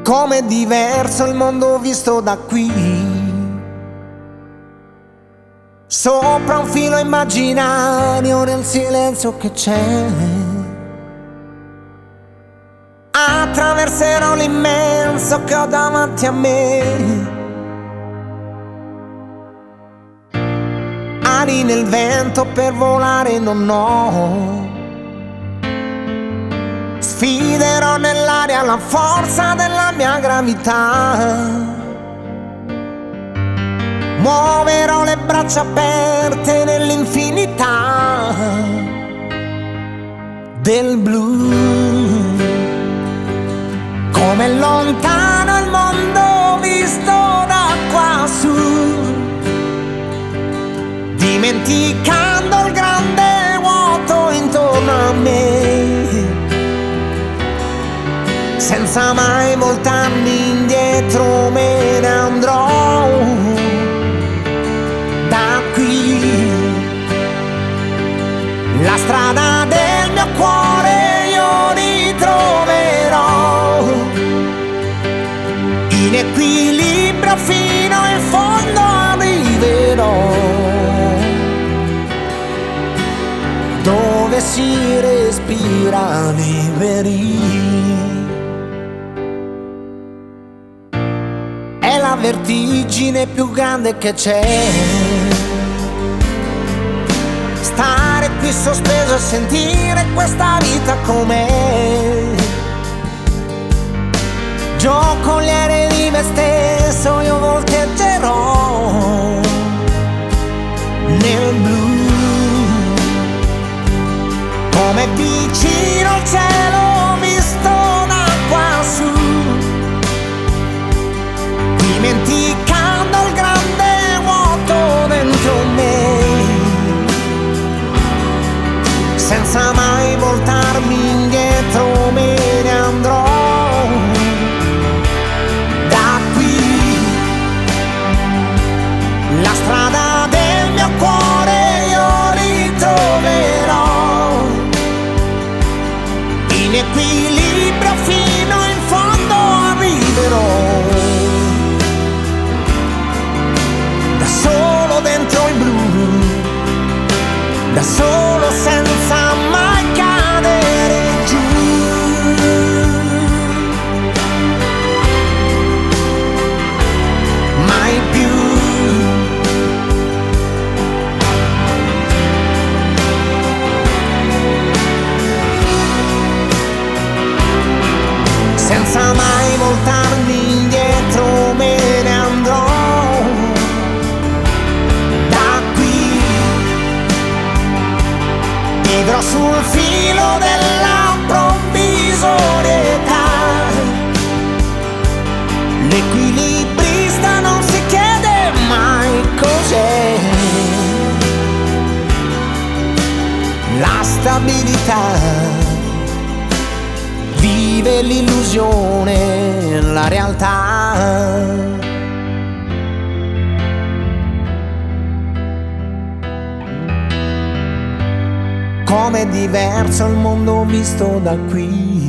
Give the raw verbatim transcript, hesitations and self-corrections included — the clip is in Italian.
Com'è diverso il mondo visto da qui. Sopra un filo immaginario nel silenzio che c'è, attraverserò l'immenso che ho davanti a me. Ali nel vento per volare non ho, sfiderò nell'aria la forza della mia gravità. Muoverò le braccia aperte nell'infinità del blu. Com'è lontano il mondo visto da quassù, dimenticando il grande vuoto intorno a me, senza mai voltarmi indietro me ne andrò da qui. La strada del mio cuore io ritroverò, in equilibrio fino in fondo arriverò, dove si respira liberi. È la vertigine più grande che c'è, stare qui sospeso e sentire questa vita com'è. Giocoliere di me stesso io volteggerò nel blu. Come vicino al cielo visto da quassù, dimenticando il grande vuoto dentro me, senza mai voltarmi indietro me ne andrò da qui. La strada del mio cuore io ritroverò, in equilibrio fino in fondo arriverò, da solo dentro il blu, da solo senza mai cadere giù. Mai più. Senza mai voltarmi indietro me ne andrò da qui. Vivrò sul filo della provvisorietà, l'equilibrista non si chiede mai cos'è la stabilità. Vive l'illusione, la realtà. Com'è diverso il mondo visto da qui.